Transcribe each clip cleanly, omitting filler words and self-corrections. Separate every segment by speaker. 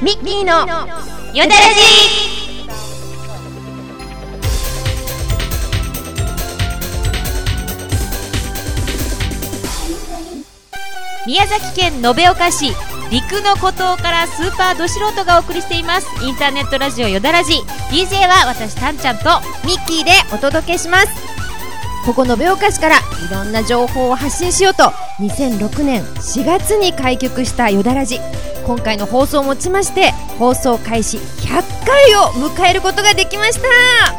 Speaker 1: ミッキーのよだらじ。宮崎県延岡市陸の孤島からスーパーど素人がお送りしていますインターネットラジオよだらじ。 DJ は私たんちゃんと
Speaker 2: ミッキーでお届けします。ここ延岡市からいろんな情報を発信しようと2006年4月に開局したよだらじ。今回の放送をもちまして放送開始100回を迎えることができました。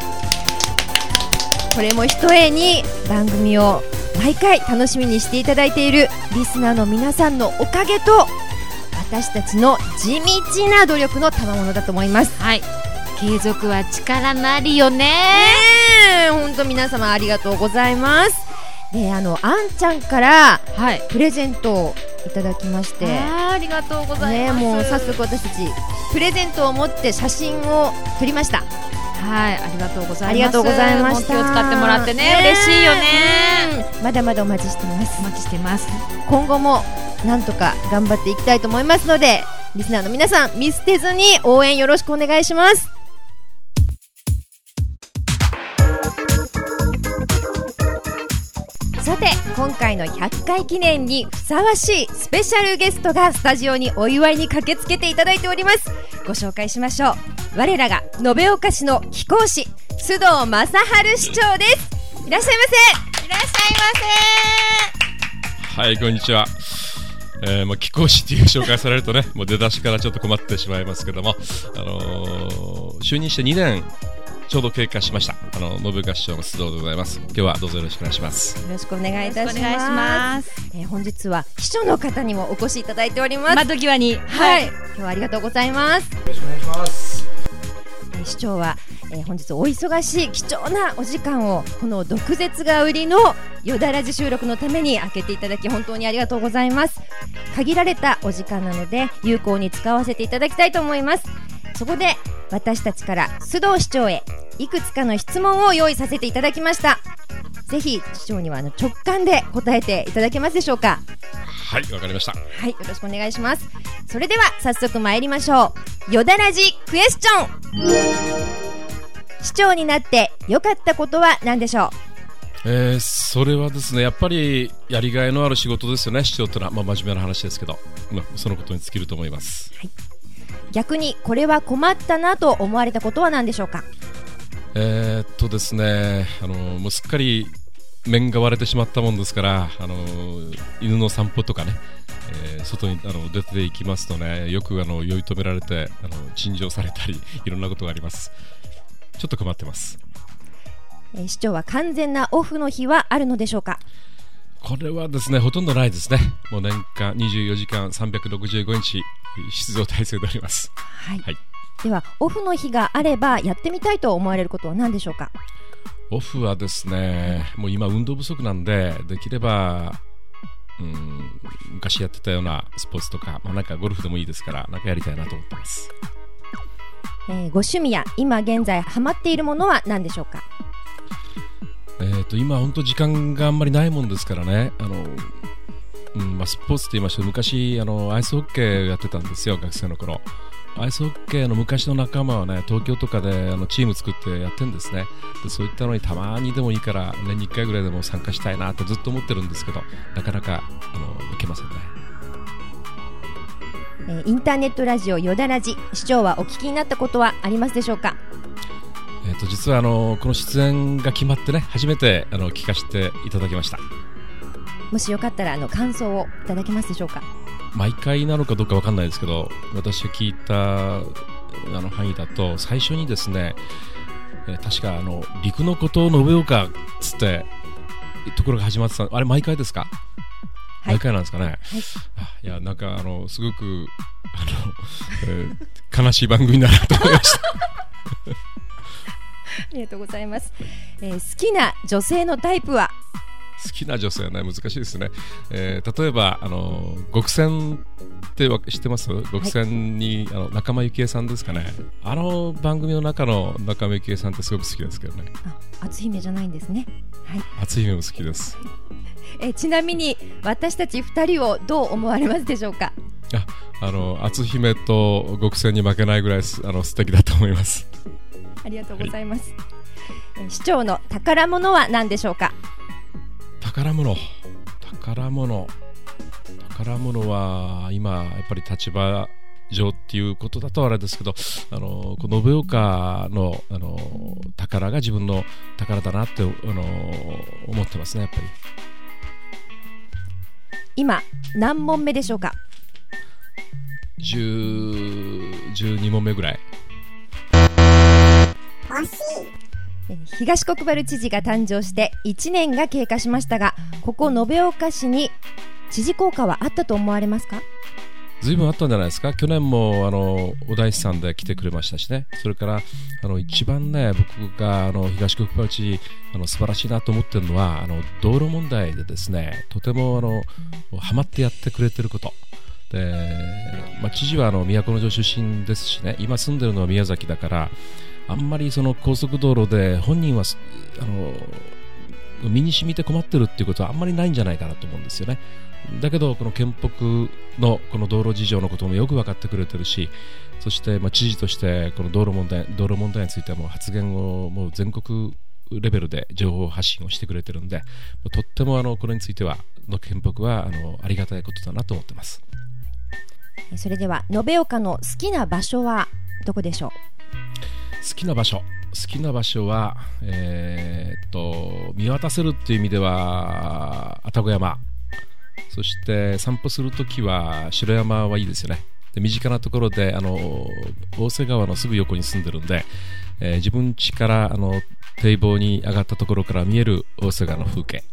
Speaker 2: これもひとえに番組を毎回楽しみにしていただいているリスナーの皆さんのおかげと私たちの地道な努力の賜物だと思います。
Speaker 1: はい、継続は力なりよね。
Speaker 2: 本当皆様ありがとうございます。であんちゃんから、プレゼントをいただきまして、
Speaker 1: ありがとうございます。
Speaker 2: もう早速私たちプレゼントを持って写真を撮りました。
Speaker 1: はい、ありがとうございます。
Speaker 2: ありがとうございました。
Speaker 1: 気を使ってもらってね、嬉しいよね。
Speaker 2: まだまだお待ちしてます。
Speaker 1: お待ちしてます。
Speaker 2: 今後もなんとか頑張っていきたいと思いますのでリスナーの皆さん見捨てずに応援よろしくお願いします。さて今回の100回記念にふさわしいスペシャルゲストがスタジオにお祝いに駆けつけていただいております。ご紹介しましょう。我らが延岡市の貴公子須藤正春市長です。いらっしゃいませ。
Speaker 1: いらっしゃいませ。
Speaker 3: はい、こんにちは。もう貴公子っていう紹介されるとねもう出だしからちょっと困ってしまいますけども、就任して2年ちょうど経過しました延岡市長の須藤でございます。今日はどうぞよろしくお願いします。
Speaker 2: よろしくお願いいたします。本日は秘書の方にもお越しいただいております。
Speaker 1: 窓際に、
Speaker 2: はい、今日はありがとうございます。よ
Speaker 3: ろしくお願いします。
Speaker 2: 市長は、本日お忙しい貴重なお時間をこの毒舌が売りのよだらじ収録のために開けていただき本当にありがとうございます。限られたお時間なので有効に使わせていただきたいと思います。そこで私たちから須藤市長へいくつかの質問を用意させていただきました。ぜひ市長には直感で答えていただけますでしょうか。
Speaker 3: はい、わかりました。
Speaker 2: はい、よろしくお願いします。それでは早速参りましょう。よだらじクエスチョン。市長になって良かったことは何でしょ
Speaker 3: う。それはですねやっぱりやりがいのある仕事ですよね。市長ってのは、真面目な話ですけど、そのことに尽きると思います。
Speaker 2: はい、逆にこれは困ったなと思われたことは何でしょうか。
Speaker 3: ですねもうすっかり面が割れてしまったもんですから犬の散歩とかね、外に出ていきますとねよく酔い止められて陳情されたりいろんなことがあります。ちょっと困ってます。
Speaker 2: 市長は完全なオフの日はあるのでしょうか。
Speaker 3: これはですねほとんどないですね。もう年間24時間365日出動体制でおります。
Speaker 2: はい、ではオフの日があればやってみたいと思われることは何でしょうか。
Speaker 3: オフはですねもう今運動不足なんでできれば昔やってたようなスポーツとか、なんかゴルフでもいいですからなんかやりたいなと思ってます。
Speaker 2: ご趣味や今現在ハマっているものは何でしょうか。
Speaker 3: 今本当時間があんまりないもんですからねスポーツと言いまして昔アイスホッケーやってたんですよ。学生の頃アイスホッケーの昔の仲間はね東京とかでチーム作ってやってるんですね。でそういったのにたまにでもいいから年に1回ぐらいでも参加したいなとずっと思ってるんですけどなかなかいけませんね。
Speaker 2: インターネットラジオよだらじ市長はお聞きになったことはありますでしょうか。
Speaker 3: 実はこの出演が決まってね初めて聞かせていただきました。
Speaker 2: もしよかったら感想をいただけますでしょうか。
Speaker 3: 毎回なのかどうか分かんないですけど私が聞いた範囲だと最初にですね、確か陸の孤島延岡っつってところが始まってたあれ毎回ですか。はい、毎回なんですかね。はい、いやなんかすごく悲しい番組だなと思いました
Speaker 2: ありがとうございます。好きな女性のタイプは。
Speaker 3: 好きな女性はね難しいですね。例えば極戦って知ってます？極戦に仲間由紀恵さんですかね。番組の中の仲間由紀恵さんってすごく好きですけどね。
Speaker 2: 篤姫じゃないんですね。はい、
Speaker 3: 篤姫も好きです。
Speaker 2: ちなみに私たち2人をどう思われますでしょうか。
Speaker 3: 篤姫と極戦に負けないぐらい素敵だと思います。
Speaker 2: ありがとうございます。市長の宝物は何でしょうか？
Speaker 3: 宝物は今やっぱり立場上っていうことだとあれですけど、延岡の、宝が自分の宝だなって、思ってますね。やっぱり今
Speaker 2: 何問目でしょうか
Speaker 3: ？12問目ぐらい。
Speaker 2: 東国原知事が誕生して1年が経過しましたが、ここ延岡市に知事効果はあったと思われますか？
Speaker 3: ずいぶんあったんじゃないですか。去年もお大師さんで来てくれましたしね。それから一番ね、僕が東国原知事素晴らしいなと思ってるのは道路問題でですね、とてもハマってやってくれてることで、知事は都城出身ですしね、今住んでるのは宮崎だから、あんまりその高速道路で本人は身に染みて困ってるっていうことはあんまりないんじゃないかなと思うんですよね。だけどこの県北のこの道路事情のこともよく分かってくれてるし、そして知事としてこの道路問題についてはもう発言をもう全国レベルで情報発信をしてくれてるんで、とってもこれについては県北はありがたいことだなと思ってます。
Speaker 2: それでは延岡の好きな場所はどこでしょう？
Speaker 3: 好きな場所は、見渡せるっていう意味では愛宕山、そして散歩するときは城山はいいですよね。で身近なところで大瀬川のすぐ横に住んでるんで、自分家から堤防に上がったところから見える大瀬川の風景。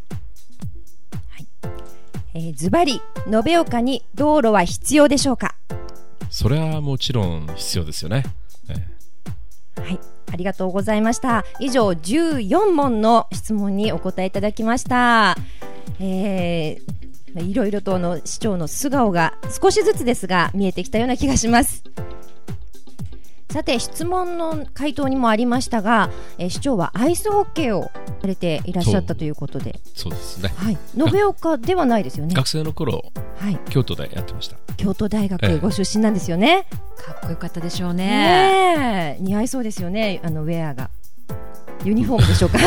Speaker 2: ズバリ延岡に道路は必要でしょうか？
Speaker 3: それはもちろん必要ですよね。
Speaker 2: はい、ありがとうございました。以上14問の質問にお答えいただきました。いろいろと市長の素顔が少しずつですが見えてきたような気がします。さて、質問の回答にもありましたが、市長はアイスホッケーをされていらっしゃったということで。
Speaker 3: そうですね、
Speaker 2: はい、延岡ではないですよね。
Speaker 3: 学生の頃、はい、京都でやってました。
Speaker 2: 京都大学ご出身なんですよね。
Speaker 1: かっこよかったでしょうね。
Speaker 2: 似合いそうですよね、ウェアが。ユニフォームでしょうか？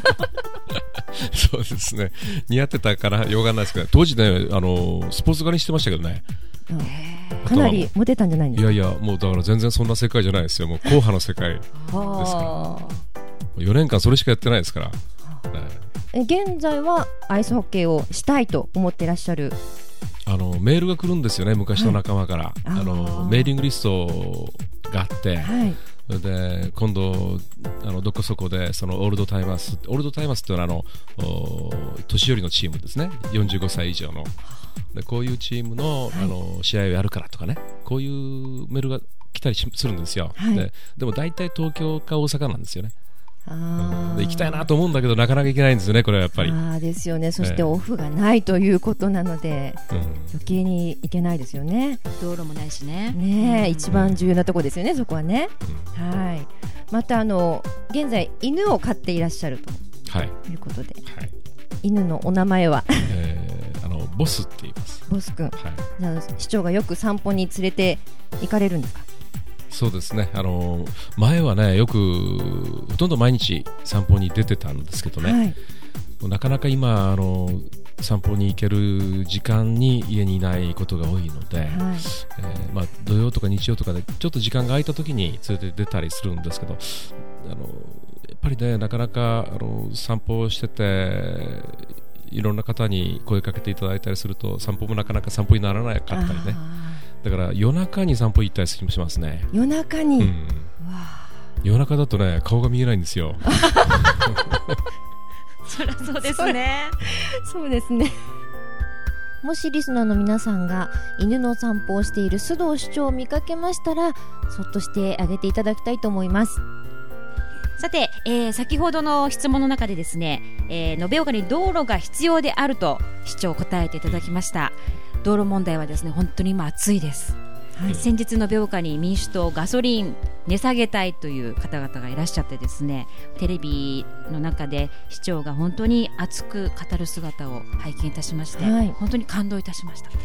Speaker 3: そうですね、似合ってたからようがないですけど、当時ねスポーツ狩りしてましたけどね。
Speaker 2: かなりモテたんじゃないんですか？
Speaker 3: いやもうだから全然そんな世界じゃないですよ。もう硬派の世界ですから4年間それしかやってないですから。
Speaker 2: 現在はアイスホッケーをしたいと思っていらっしゃる？
Speaker 3: メールが来るんですよね、昔の仲間から。メーリングリストがあって、はい、それで今度どこそこでそのオールドタイマースっていうのは年寄りのチームですね、45歳以上の。でこういうチームの、試合をやるからとかね、こういうメールが来たりするんですよ。はい、でも大体東京か大阪なんですよね。で行きたいなと思うんだけどなかなか行けないんですよね、これはやっぱり。
Speaker 2: ですよね。そしてオフがないということなので、余計に行けないですよね。
Speaker 1: 道路もないしね。
Speaker 2: 一番重要なところですよね、そこはね。はい。また現在犬を飼っていらっしゃるということで、はい、犬のお名前は
Speaker 3: ボスって言います。
Speaker 2: ボス君、じゃあ市長がよく散歩に連れて行かれるんですか？
Speaker 3: そうですね、前はねよくほとんど毎日散歩に出てたんですけどね、はい、もうなかなか今散歩に行ける時間に家にいないことが多いので、はい、土曜とか日曜とかでちょっと時間が空いた時に連れて出たりするんですけど、やっぱりねなかなか散歩をしてていろんな方に声かけていただいたりすると散歩もなかなか散歩にならなかったりね。だから夜中に散歩行ったりしますね。
Speaker 2: 夜中に、
Speaker 3: 夜中だとね顔が見えないんですよ。
Speaker 1: そりゃそうですね。
Speaker 2: そうですね。もしリスナーの皆さんが犬の散歩をしている須藤市長を見かけましたらそっとしてあげていただきたいと思います。
Speaker 1: さて、先ほどの質問の中でですね、延岡に道路が必要であると市長答えていただきました。道路問題はですね本当に今熱いです。はい、先日延岡に民主党ガソリン値下げたいという方々がいらっしゃってですね、テレビの中で市長が本当に熱く語る姿を拝見いたしまして、はい、本当に感動いたしました。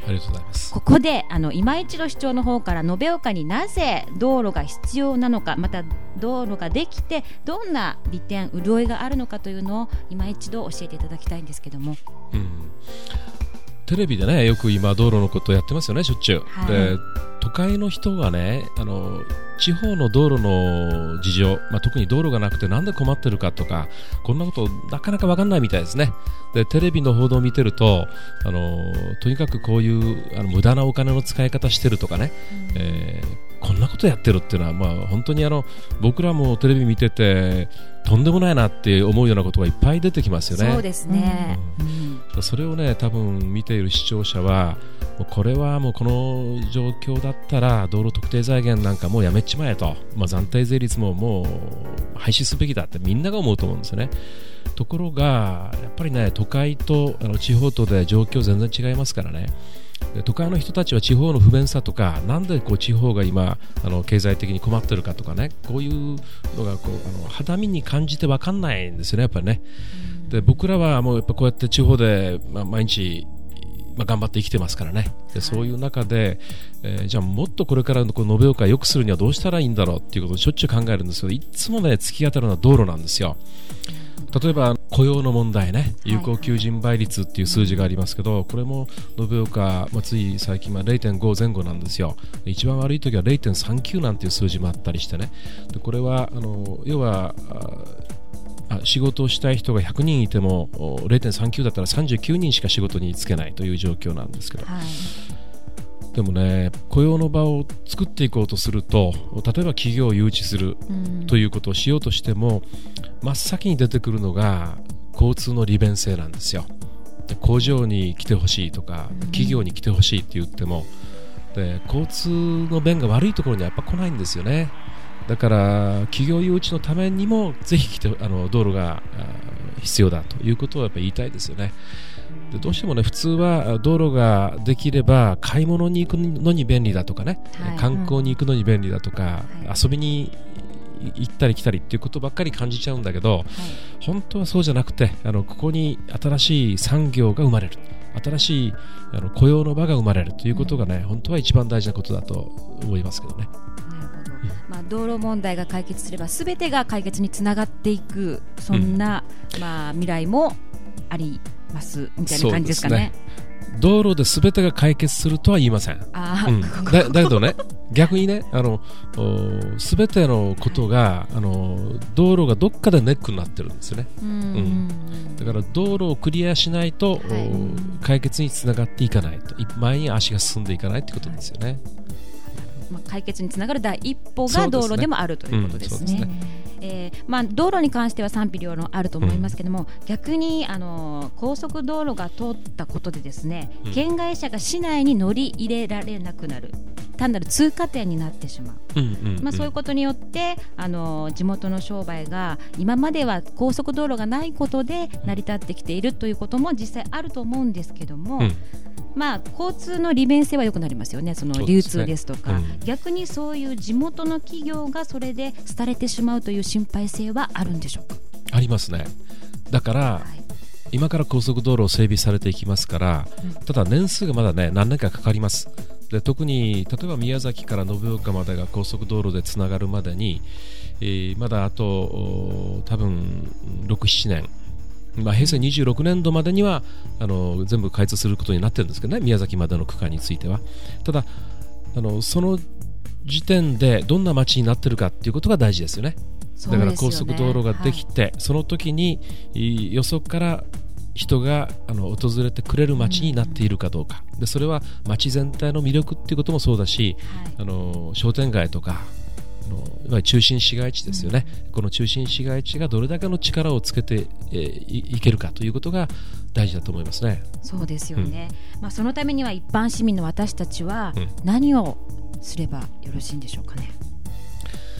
Speaker 3: ありがとうございます。
Speaker 1: ここで今一度市長の方から延岡になぜ道路が必要なのか、また道路ができてどんな利点潤いがあるのかというのを今一度教えていただきたいんですけども、
Speaker 3: テレビでねよく今道路のことをやってますよね、しょっちゅう、
Speaker 1: はい、
Speaker 3: で都会の人がね地方の道路の事情、特に道路がなくてなんで困ってるかとか、こんなことなかなか分かんないみたいですね。でテレビの報道を見てるととにかくこういう無駄なお金の使い方してるとかね、こんなことやってるっていうのは、本当に僕らもテレビ見ててとんでもないなって思うようなことがいっぱい出てきますよね。
Speaker 1: そうですね、
Speaker 3: それをね多分見ている視聴者はもうこれはもうこの状況だったら道路特定財源なんかもうやめちまえと、暫定税率ももう廃止すべきだってみんなが思うと思うんですよね。ところがやっぱりね都会と地方とで状況全然違いますからね。で都会の人たちは地方の不便さとか、なんで地方が今経済的に困ってるかとかね、こういうのが肌身に感じて分かんないんですよね、やっぱりね。で僕らはもうやっぱこうやって地方で、毎日頑張って生きてますからね。でそういう中で、じゃあもっとこれからの延岡を良くするにはどうしたらいいんだろうっていうことをしょっちゅう考えるんですけど、いつもね突き当たるのは道路なんですよ。例えば雇用の問題ね、有効求人倍率っていう数字がありますけど、これも延岡、つい最近は 0.5 前後なんですよ。一番悪い時は 0.39 なんていう数字もあったりしてね。でこれは要は仕事をしたい人が100人いても 0.39 だったら39人しか仕事に就けないという状況なんですけど、でもね雇用の場を作っていこうとすると、例えば企業を誘致するということをしようとしても、真っ先に出てくるのが交通の利便性なんですよ。で工場に来てほしいとか企業に来てほしいって言っても、で交通の便が悪いところにはやっぱ来ないんですよね。だから企業誘致のためにもぜひ来て道路が必要だということをやっぱり言いたいですよね。でどうしてもね普通は道路ができれば買い物に行くのに便利だとかね、観光に行くのに便利だとか、遊びに行ったり来たりっていうことばっかり感じちゃうんだけど、本当はそうじゃなくてここに新しい産業が生まれる、新しい雇用の場が生まれるということがね、本当は一番大事なことだと思いますけどね。
Speaker 1: 道路問題が解決すれば全てが解決につながっていく、そんな、未来もありますみたいな感じですかね。
Speaker 3: 道路で全てが解決するとは言いません。だけどね逆にね全てのことが道路がどっかでネックになってるんですよね。だから道路をクリアしないと、解決につながっていかないと、前に足が進んでいかないってことですよね。
Speaker 1: 解決につながる第一歩が道路でもあるということですね。道路に関しては賛否両論あると思いますけども、逆に高速道路が通ったことでですね、県外車が市内に乗り入れられなくなる、単なる通過点になってしまう、そういうことによって地元の商売が今までは高速道路がないことで成り立ってきているということも実際あると思うんですけども、交通の利便性は良くなりますよね。その流通ですとか、逆にそういう地元の企業がそれで廃れてしまうという心配性はあるんでしょうか。
Speaker 3: ありますね。だから、今から高速道路を整備されていきますから、ただ年数がまだね何年かかかります。で特に例えば宮崎から延岡までが高速道路でつながるまでに、まだあと多分 6,7 年、平成26年度までには全部開通することになってるんですけどね、宮崎までの区間については。ただその時点でどんな街になってるかっていうことが大事ですよね。だから高速道路ができて、その時によそから人が訪れてくれる街になっているかどうかで、それは街全体の魅力っていうこともそうだし、商店街とか中心市街地ですよね、この中心市街地がどれだけの力をつけていけるかということが大事だと思いますね。
Speaker 1: そうですよね、そのためには一般市民の私たちは何をすればよろしいんでしょうかね。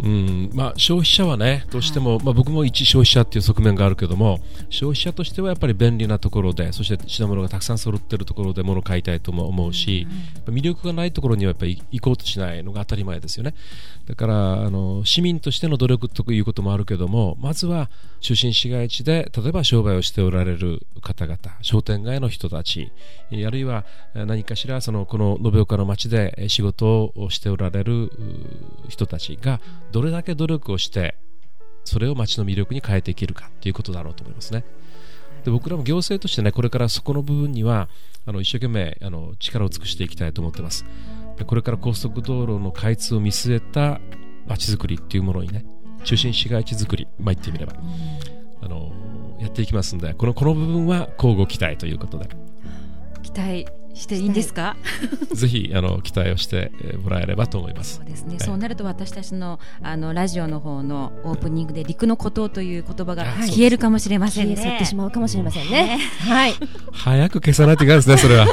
Speaker 3: 消費者はねどうしても、僕も一消費者っていう側面があるけども、消費者としてはやっぱり便利なところで、そして品物がたくさん揃っているところで物を買いたいとも思うし、魅力がないところにはやっぱり行こうとしないのが当たり前ですよね。だから市民としての努力ということもあるけども、まずは中心市街地で例えば商売をしておられる方々、商店街の人たち、あるいは何かしらこの延岡の町で仕事をしておられる人たちがどれだけ努力をしてそれを町の魅力に変えていけるかということだろうと思いますね。で、僕らも行政としてね、これからそこの部分には一生懸命力を尽くしていきたいと思ってます。で、これから高速道路の開通を見据えた町づくりっていうものにね、中心市街地づくり、言ってみればやっていきますので、この部分は交互期待ということで。
Speaker 1: 期待していいんですか？
Speaker 3: ぜひ期待をしてもらえればと思います。
Speaker 1: そうですね、そうなると私たちのラジオの方のオープニングで陸の孤島という言葉が消えるかもしれませんね。
Speaker 2: 消え去ってしまうかもしれませんね。はい。
Speaker 3: 早く消さないといけないですね、それは。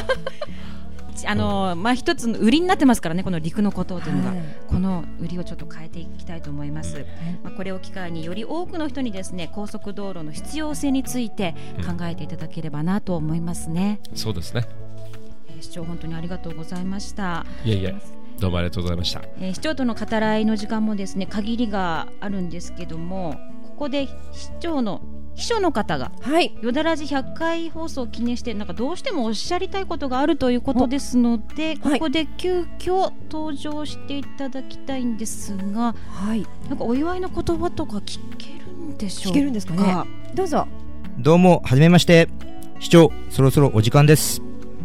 Speaker 1: 一つの売りになってますからね、この陸の孤島というのが、この売りをちょっと変えていきたいと思います。これを機会により多くの人にですね、高速道路の必要性について考えていただければなと思いますね。
Speaker 3: そうですね。
Speaker 1: 市長、本当にありがとうございました。
Speaker 3: いえ、どうもありがとうございました。
Speaker 1: 市長との語らいの時間もですね、限りがあるんですけども、ここで市長の秘書の方が、よだらじ100回放送を記念してどうしてもおっしゃりたいことがあるということですので、ここで急遽登場していただきたいんですが、お祝いの言葉とか聞けるんでしょうか？
Speaker 2: 聞けるんですかね。どうぞ。
Speaker 4: どうも、はじめまして。市長、そろそろお時間です。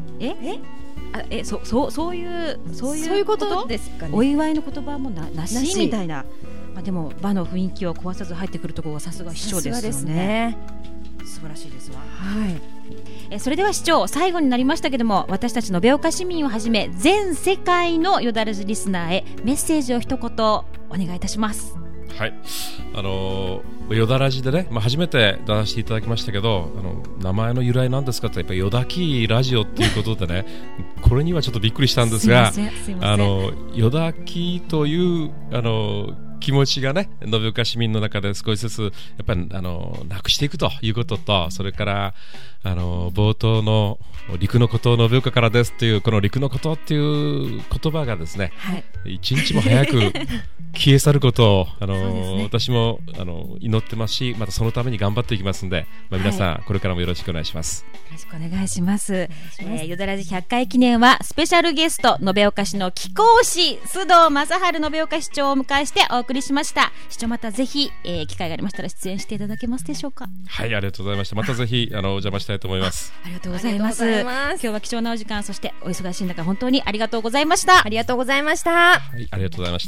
Speaker 1: そういうことですかね。お祝いの言葉もなしみたいな。でも場の雰囲気を壊さず入ってくるところはさすが市長ですよね。素晴らしいですわ。それでは市長、最後になりましたけども、私たち延岡市民をはじめ全世界のよだらじリスナーへメッセージを一言お願いいたします。
Speaker 3: はい、よだらじでね、初めて出させていただきましたけど、名前の由来なんですかって、やっぱりよだきラジオっていうことでねこれにはちょっとびっくりしたんですが、よだきという気持ちがね、延岡市民の中で少しずつやっぱりなくしていくということと、それから冒頭の陸の孤島延岡からですというこの陸の孤島っていう言葉がですね、一日も早く消え去ることを私も祈ってますし、またそのために頑張っていきますので、皆さんこれからもよろしくお願いします。
Speaker 1: よろしくお願いします。よだらじ100回記念はスペシャルゲスト、延岡市の貴公子須藤正治延岡市長をお迎えしてお送りしました。市長、またぜひ、機会がありましたら出演していただけますでしょうか？
Speaker 3: はい、ありがとうございました。またぜひお邪魔したいと思います。
Speaker 1: ありがとうございます。今日は貴重なお時間、そしてお忙しい中本当にありがとうございました。
Speaker 2: ありがとうございました。
Speaker 3: はい、ありがとうございました。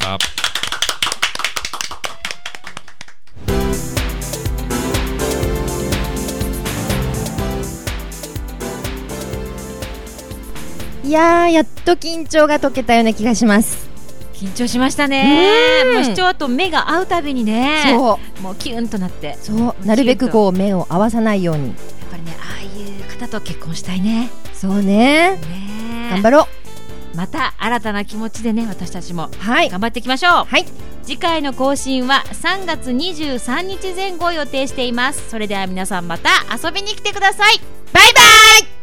Speaker 2: いやー、やっと緊張が解けたような気がします。
Speaker 1: 緊張しましたね。もう市長と目が合うたびにね、もうキュンとなって、
Speaker 2: なるべく目を合わさないように、やっ
Speaker 1: ぱりね、ああいう方と結婚したいね。
Speaker 2: そうね、頑張ろう。
Speaker 1: また新たな気持ちでね、私たちも頑張っていきましょう。次回の更新は3月23日前後を予定しています。それでは皆さん、また遊びに来てください。バイバイ。